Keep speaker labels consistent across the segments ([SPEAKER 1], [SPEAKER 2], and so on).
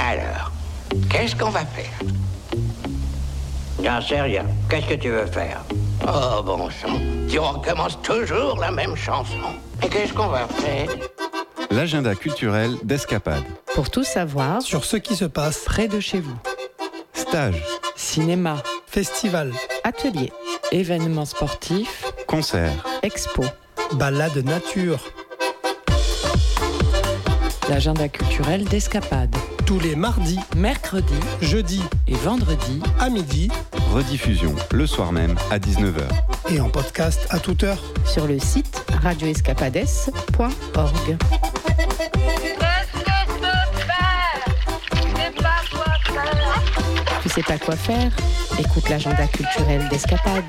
[SPEAKER 1] Alors, qu'est-ce qu'on va faire?
[SPEAKER 2] J'en sais rien. Qu'est-ce que tu veux faire?
[SPEAKER 1] Oh, bon sang, tu recommences toujours la même chanson. Et qu'est-ce qu'on va faire?
[SPEAKER 3] L'agenda culturel d'Escapade.
[SPEAKER 4] Pour tout savoir
[SPEAKER 5] sur ce qui se passe
[SPEAKER 4] près de chez vous.
[SPEAKER 3] Stages,
[SPEAKER 4] Cinéma,
[SPEAKER 5] festival,
[SPEAKER 4] ateliers, événements sportifs,
[SPEAKER 3] concerts,
[SPEAKER 4] expos.
[SPEAKER 5] balade nature,
[SPEAKER 4] L'agenda culturel d'Escapade.
[SPEAKER 5] tous les mardis,
[SPEAKER 4] Mercredi
[SPEAKER 5] jeudis
[SPEAKER 4] et vendredi
[SPEAKER 5] à midi
[SPEAKER 3] rediffusion le soir même à 19h.
[SPEAKER 5] et en podcast à toute heure.
[SPEAKER 4] sur le site radioescapades.org. Tu sais pas quoi faire? Écoute l'agenda culturel d'Escapade.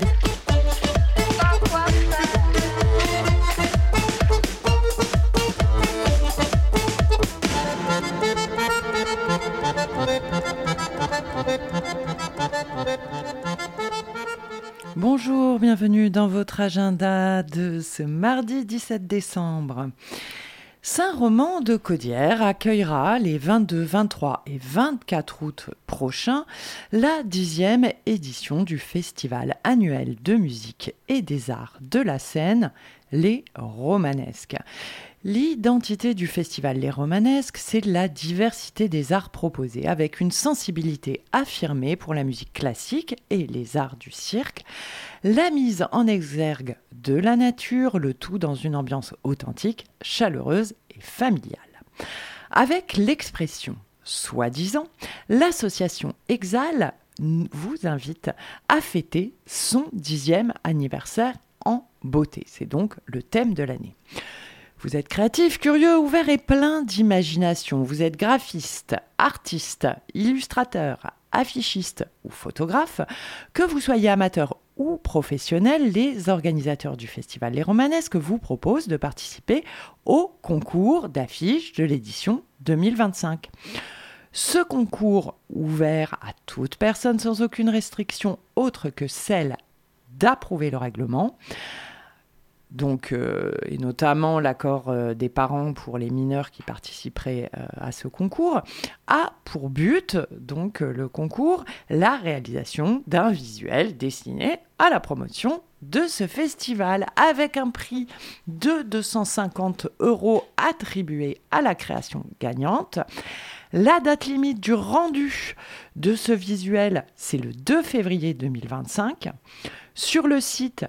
[SPEAKER 4] Bonjour, bienvenue dans votre agenda de ce mardi 17 décembre. Saint-Roman-de-Caudière accueillera les 22, 23 et 24 août prochains la 10e édition du festival annuel de musique et des arts de la Seine, les Romanesques. L'identité du festival Les Romanesques, c'est la diversité des arts proposés, avec une sensibilité affirmée pour la musique classique et les arts du cirque, la mise en exergue de la nature, le tout dans une ambiance authentique, chaleureuse et familiale. Avec l'expression « soi-disant », l'association Exal vous invite à fêter son 10e anniversaire en beauté. C'est donc le thème de l'année. Vous êtes créatif, curieux, ouvert et plein d'imagination. Vous êtes graphiste, artiste, illustrateur, affichiste ou photographe. Que vous soyez amateur ou professionnel, les organisateurs du festival Les Romanesques vous proposent de participer au concours d'affiches de l'édition 2025. Ce concours, ouvert à toute personne sans aucune restriction autre que celle d'approuver le règlement, donc, et notamment l'accord des parents pour les mineurs qui participeraient à ce concours, a pour but, donc le concours, la réalisation d'un visuel destiné à la promotion de ce festival, avec un prix de 250 € attribué à la création gagnante. La date limite du rendu de ce visuel, c'est le 2 février 2025. Sur le site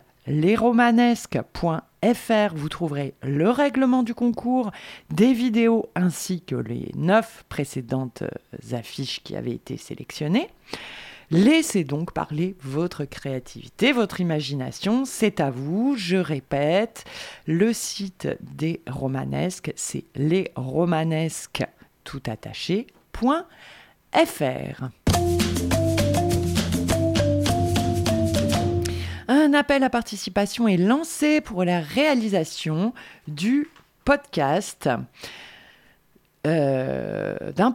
[SPEAKER 4] lesromanesques.fr, vous trouverez le règlement du concours, des vidéos ainsi que les 9 précédentes affiches qui avaient été sélectionnées. Laissez donc parler votre créativité, votre imagination, c'est à vous. Je répète, le site des Romanesques, c'est lesromanesques.fr. Un appel à participation est lancé pour la réalisation du podcast, le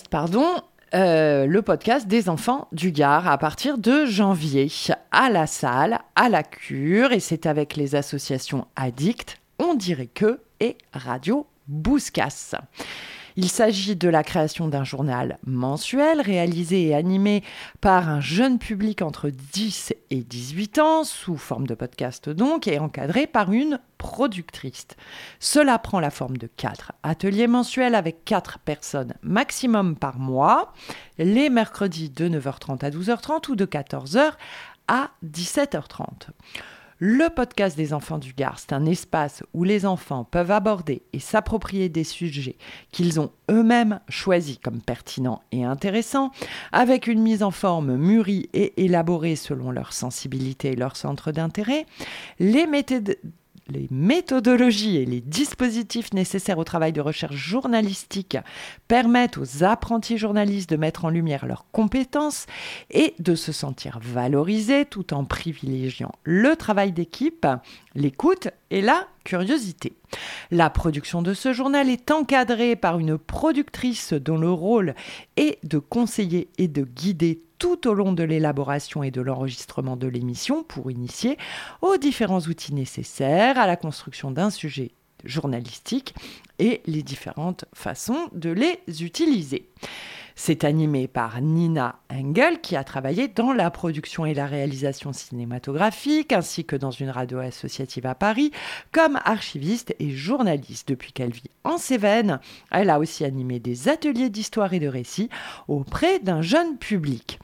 [SPEAKER 4] podcast des enfants du Gard à partir de janvier à la salle, à la cure, et c'est avec les associations Addict, On dirait que et Radio Bouscasse. Il s'agit de la création d'un journal mensuel réalisé et animé par un jeune public entre 10 et 18 ans, sous forme de podcast donc, et encadré par une productrice. Cela prend la forme de 4 ateliers mensuels avec 4 personnes maximum par mois, les mercredis de 9h30 à 12h30 ou de 14h à 17h30. Le podcast des enfants du Gard, c'est un espace où les enfants peuvent aborder et s'approprier des sujets qu'ils ont eux-mêmes choisis comme pertinents et intéressants, avec une mise en forme mûrie et élaborée selon leur sensibilité et leur centre d'intérêt. Les méthodologies et les dispositifs nécessaires au travail de recherche journalistique permettent aux apprentis journalistes de mettre en lumière leurs compétences et de se sentir valorisés tout en privilégiant le travail d'équipe, l'écoute et la curiosité. La production de ce journal est encadrée par une productrice dont le rôle est de conseiller et de guider tout au long de l'élaboration et de l'enregistrement de l'émission pour initier aux différents outils nécessaires à la construction d'un sujet journalistique et les différentes façons de les utiliser. C'est animé par Nina Engel, qui a travaillé dans la production et la réalisation cinématographique, ainsi que dans une radio associative à Paris, comme archiviste et journaliste. Depuis qu'elle vit en Cévennes, elle a aussi animé des ateliers d'histoire et de récit auprès d'un jeune public.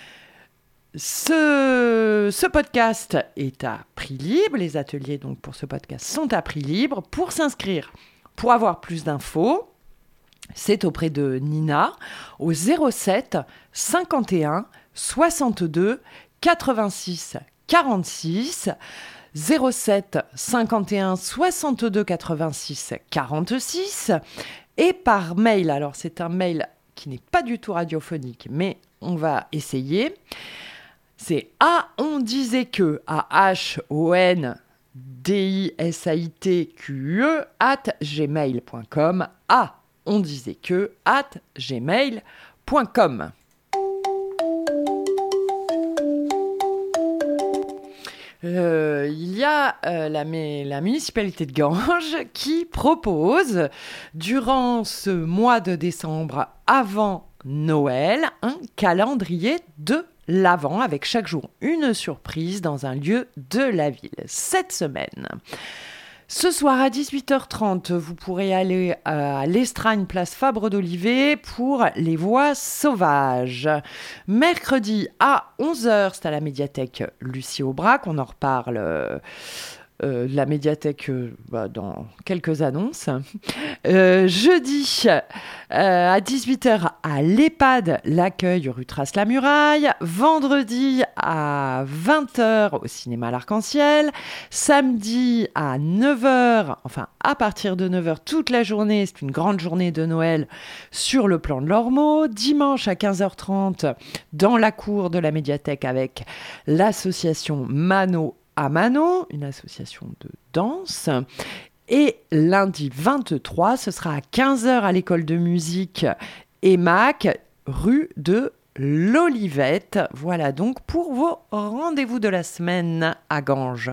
[SPEAKER 4] Ce podcast est à prix libre. Les ateliers donc pour ce podcast sont à prix libre. Pour s'inscrire, pour avoir plus d'infos, c'est auprès de Nina au 07 51 62 86 46. 07 51 62 86 46 et par mail. Alors c'est un mail qui n'est pas du tout radiophonique, mais on va essayer. C'est @ondisaittque @gmail.com @gmail.com. Il y a la municipalité de Ganges qui propose, durant ce mois de décembre avant Noël, un calendrier de l'Avent avec chaque jour une surprise dans un lieu de la ville. Cette semaine, ce soir à 18h30, vous pourrez aller à l'Estragne, place Fabre d'Olivet pour Les Voix Sauvages. Mercredi à 11h, c'est à la médiathèque Lucie Aubrac. On en reparle la médiathèque dans quelques annonces. Jeudi à 18h à l'EHPAD, l'accueil rue Trace-la-Muraille. Vendredi à 20h au cinéma L'Arc-en-Ciel. Samedi à 9h, enfin à partir de 9h toute la journée, c'est une grande journée de Noël sur le plan de l'Ormeau. Dimanche à 15h30 dans la cour de la médiathèque avec l'association Mano à Mano, une association de danse. Et lundi 23, ce sera à 15h à l'école de musique EMAC, rue de l'Olivette. Voilà donc pour vos rendez-vous de la semaine à Ganges.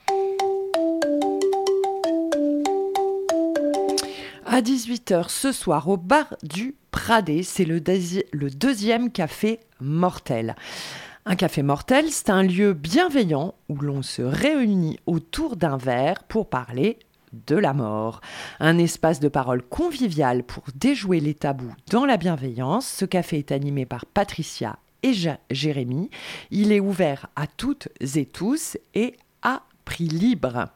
[SPEAKER 4] À 18h ce soir au bar du Pradé, c'est le deuxième café mortel. Un café mortel, c'est un lieu bienveillant où l'on se réunit autour d'un verre pour parler de la mort. Un espace de parole convivial pour déjouer les tabous dans la bienveillance. Ce café est animé par Patricia et Jérémy. Il est ouvert à toutes et tous et à prix libre.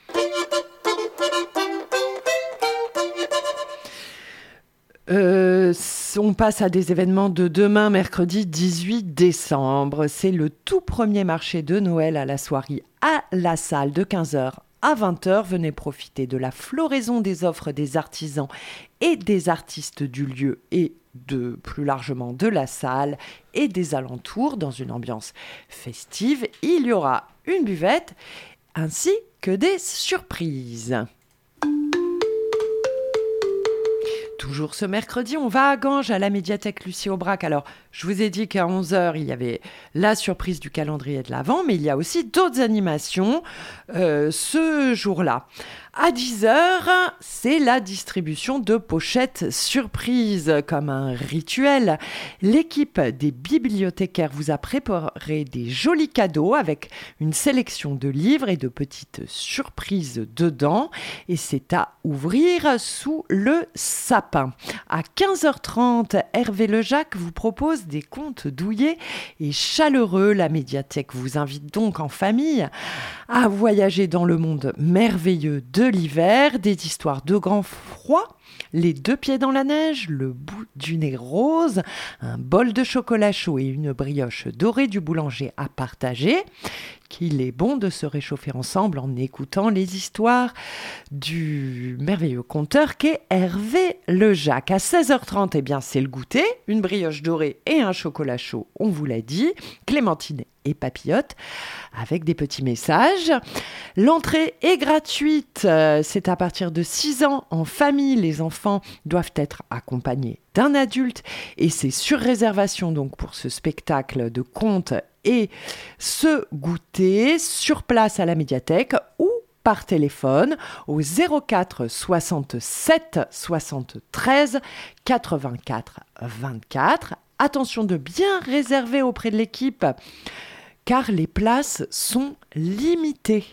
[SPEAKER 4] On passe à des événements de demain, mercredi 18 décembre. C'est le tout premier marché de Noël à la soirée à la salle de 15h à 20h. Venez profiter de la floraison des offres des artisans et des artistes du lieu et plus largement de la salle et des alentours dans une ambiance festive. Il y aura une buvette ainsi que des surprises. Toujours ce mercredi, on va à Ganges, à la médiathèque Lucie Aubrac. Alors, je vous ai dit qu'à 11h, il y avait la surprise du calendrier de l'Avent, mais il y a aussi d'autres animations ce jour-là. À 10h, c'est la distribution de pochettes surprises, comme un rituel. L'équipe des bibliothécaires vous a préparé des jolis cadeaux avec une sélection de livres et de petites surprises dedans. Et c'est à ouvrir sous le sapin. À 15h30, Hervé Lejac vous propose des contes douillets et chaleureux. La médiathèque vous invite donc en famille à voyager dans le monde merveilleux de l'hiver, des histoires de grand froid, les deux pieds dans la neige, le bout du nez rose, un bol de chocolat chaud et une brioche dorée du boulanger à partager. Qu'il est bon de se réchauffer ensemble en écoutant les histoires du merveilleux conteur qu'est Hervé Lejac. À 16h30, eh bien, c'est le goûter, une brioche dorée et un chocolat chaud, on vous l'a dit, clémentine et papillote, avec des petits messages. L'entrée est gratuite, c'est à partir de 6 ans en famille. Les enfants doivent être accompagnés d'un adulte et c'est sur réservation donc pour ce spectacle de contes et ce goûter sur place à la médiathèque ou par téléphone au 04 67 73 84 24. Attention de bien réserver auprès de l'équipe car les places sont limitées.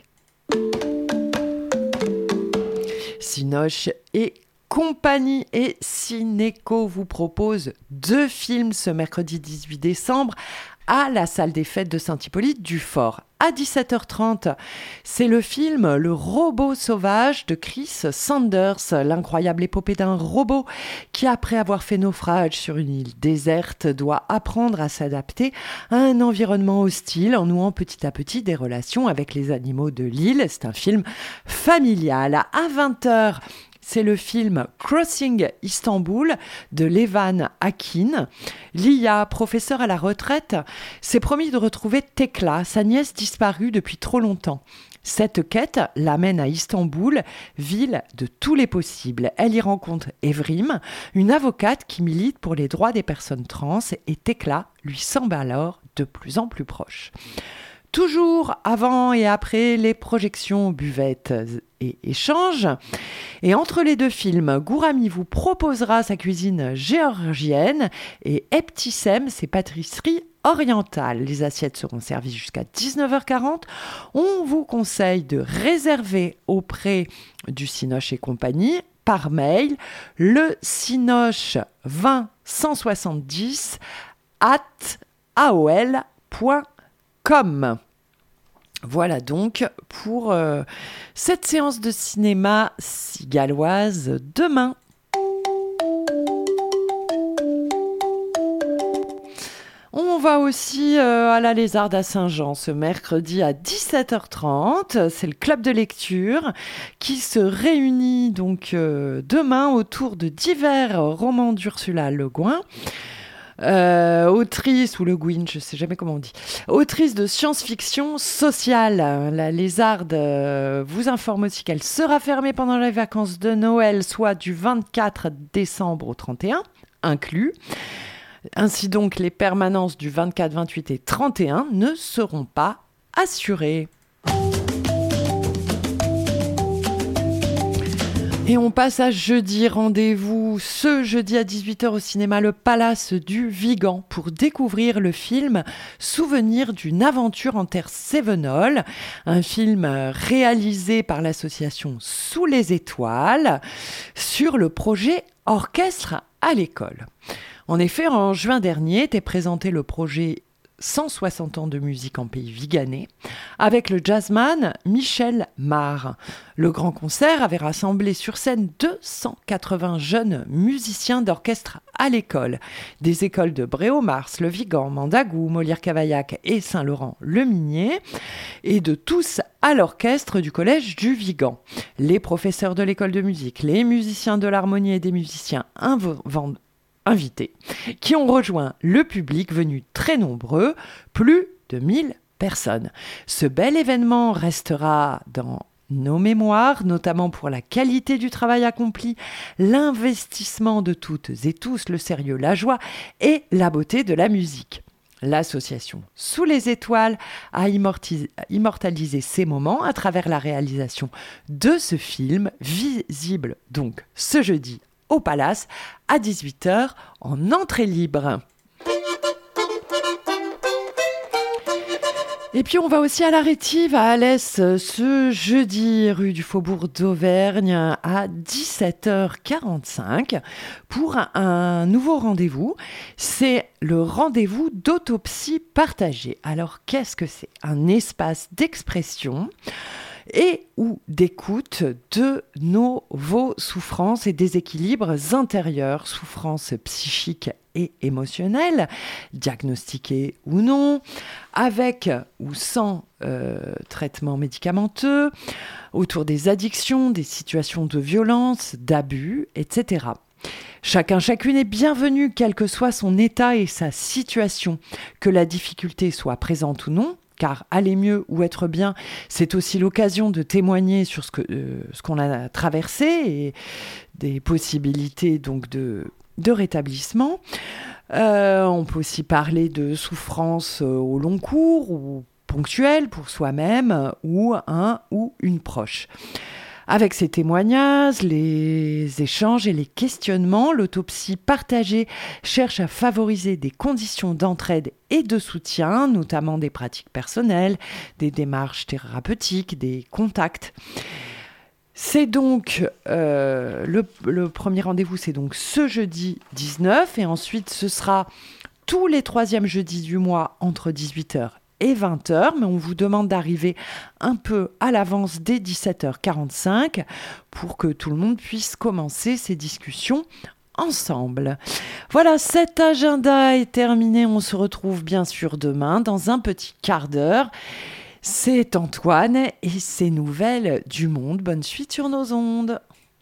[SPEAKER 4] Cinoche et compagnie et Cinéco vous propose 2 films ce mercredi 18 décembre à la salle des fêtes de Saint-Hippolyte-du-Fort. À 17h30, c'est le film Le robot sauvage de Chris Sanders, l'incroyable épopée d'un robot qui, après avoir fait naufrage sur une île déserte, doit apprendre à s'adapter à un environnement hostile en nouant petit à petit des relations avec les animaux de l'île. C'est un film familial. À 20h, c'est le film Crossing Istanbul de Levan Akin. Lia, professeur à la retraite, s'est promis de retrouver Tekla, sa nièce disparue depuis trop longtemps. Cette quête l'amène à Istanbul, ville de tous les possibles. Elle y rencontre Evrim, une avocate qui milite pour les droits des personnes trans, et Tekla lui semble alors de plus en plus proche. Toujours avant et après les projections, buvettes et échanges. Et entre les 2 films, Gourami vous proposera sa cuisine géorgienne et Eptissem, ses pâtisseries orientales. Les assiettes seront servies jusqu'à 19h40. On vous conseille de réserver auprès du Cinoche et compagnie par mail le cinoche2070@aol.com. Voilà donc pour cette séance de cinéma galloise demain. On va aussi à la Lézarde à Saint-Jean ce mercredi à 17h30. C'est le club de lecture qui se réunit donc demain autour de divers romans d'Ursula Le Guin. Autrice, ou Le Guin, je ne sais jamais comment on dit, autrice de science-fiction sociale. La Lézarde vous informe aussi qu'elle sera fermée pendant les vacances de Noël, soit du 24 décembre au 31, inclus. Ainsi donc, les permanences du 24, 28 et 31 ne seront pas assurées. Et on passe à jeudi, rendez-vous ce jeudi à 18h au cinéma Le Palace du Vigan pour découvrir le film Souvenir d'une aventure en terre cévenole, un film réalisé par l'association Sous les étoiles sur le projet Orchestre à l'école. En effet, en juin dernier était présenté le projet 160 ans de musique en pays viganais, avec le jazzman Michel Mar. Le grand concert avait rassemblé sur scène 280 jeunes musiciens d'orchestre à l'école, des écoles de Bréau-Mars, le Vigan, Mandagou, Molière-Cavaillac et Saint-Laurent-le-Minier, et de tous à l'orchestre du collège du Vigan. Les professeurs de l'école de musique, les musiciens de l'harmonie et des musiciens invités, qui ont rejoint le public venu très nombreux, plus de 1000 personnes. Ce bel événement restera dans nos mémoires, notamment pour la qualité du travail accompli, l'investissement de toutes et tous, le sérieux, la joie et la beauté de la musique. L'association Sous les étoiles a immortalisé ces moments à travers la réalisation de ce film, visible donc ce jeudi au Palace à 18h en entrée libre. Et puis on va aussi à la Rétive à Alès ce jeudi rue du Faubourg d'Auvergne à 17h45 pour un nouveau rendez-vous. C'est le rendez-vous d'autopsie partagée. Alors qu'est-ce que c'est ? Un espace d'expression et ou d'écoute de vos souffrances et déséquilibres intérieurs, souffrances psychiques et émotionnelles, diagnostiquées ou non, avec ou sans traitement médicamenteux, autour des addictions, des situations de violence, d'abus, etc. Chacun, chacune est bienvenu, quel que soit son état et sa situation, que la difficulté soit présente ou non, car aller mieux ou être bien, c'est aussi l'occasion de témoigner sur ce qu'on a traversé et des possibilités donc de rétablissement. On peut aussi parler de souffrance au long cours ou ponctuel pour soi-même ou un ou une proche. Avec ces témoignages, les échanges et les questionnements, l'autopsie partagée cherche à favoriser des conditions d'entraide et de soutien, notamment des pratiques personnelles, des démarches thérapeutiques, des contacts. C'est donc le premier rendez-vous, c'est donc ce jeudi 19 et ensuite ce sera tous les 3e jeudis du mois entre 18h et 20h, mais on vous demande d'arriver un peu à l'avance dès 17h45 pour que tout le monde puisse commencer ces discussions ensemble. Voilà, cet agenda est terminé. On se retrouve bien sûr demain dans un petit quart d'heure. C'est Antoine et ses nouvelles du monde. Bonne suite sur nos ondes.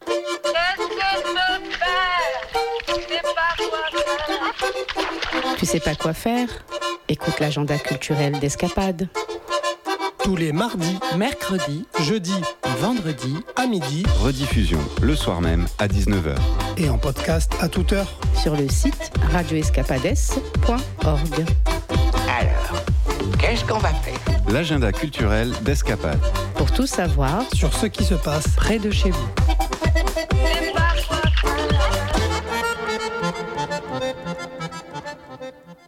[SPEAKER 6] Tu sais pas quoi faire ? Écoute l'agenda culturel d'Escapade.
[SPEAKER 5] Tous les mardis,
[SPEAKER 4] Mercredi,
[SPEAKER 5] jeudis
[SPEAKER 4] et vendredi,
[SPEAKER 5] à midi
[SPEAKER 3] Rediffusion le soir même à 19h.
[SPEAKER 5] et en podcast à toute heure.
[SPEAKER 6] Sur le site radioescapades.org.
[SPEAKER 1] Alors, qu'est-ce qu'on va faire?
[SPEAKER 3] L'agenda culturel d'Escapade.
[SPEAKER 6] Pour tout savoir,
[SPEAKER 5] Sur ce qui se passe
[SPEAKER 4] près de chez vous.